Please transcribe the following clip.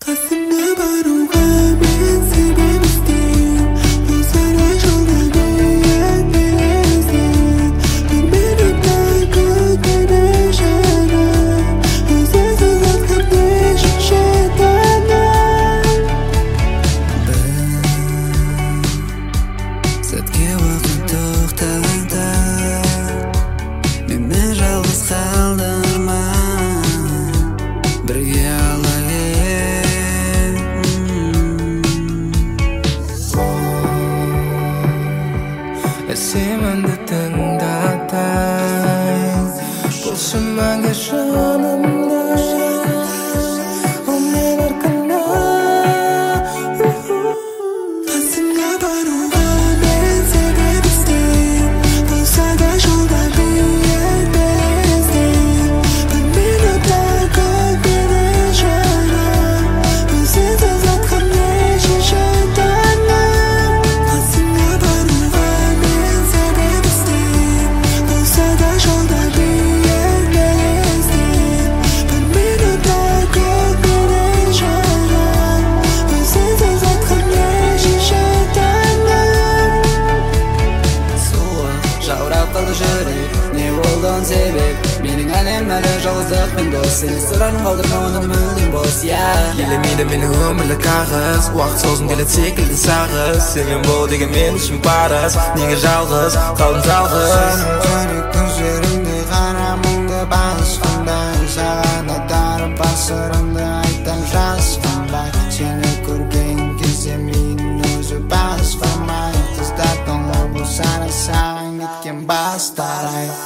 қасыңа баруға мен себеп іздеймін болсаңа жолда биік белестен бір минутта көкпені жанып өзіңсіз атқан нешінші таңым бір сәтке уақыт тоқтады мені жалғыз қалдырма бірге Sevmende tındatay Buluşmange жанымда Өмір арқында қасыңа баруға мен себеп іздеймін болса да жолда биік белестен бір минутта көкпені жанып өзіңсіз атқан нешінші таңым қасыңа баруға мен себеп іздеймін болса да жолда биік белестен бір минутта көкпені жанып өзіңсіз атқан нешінші таңым суық жаурап қалды жүрек не болды оның себеп менің әлем әлі жалғыздықпен дос сені сырын қалдырма оны мүлдем бос Елемейді менің өмірлік қағыз Уақыт созым келеді секілді сағыз Сенмен бол деген мен үшін парыз Неге жалғыз қалдым жалғыз жүректің жерінде ғана мұңды басқандай саған айтарым бар сырымды айтам жасқанбай сені көрген кезде менің өзі басқармай қыздар тоңы болса да саған кеткен бастар ай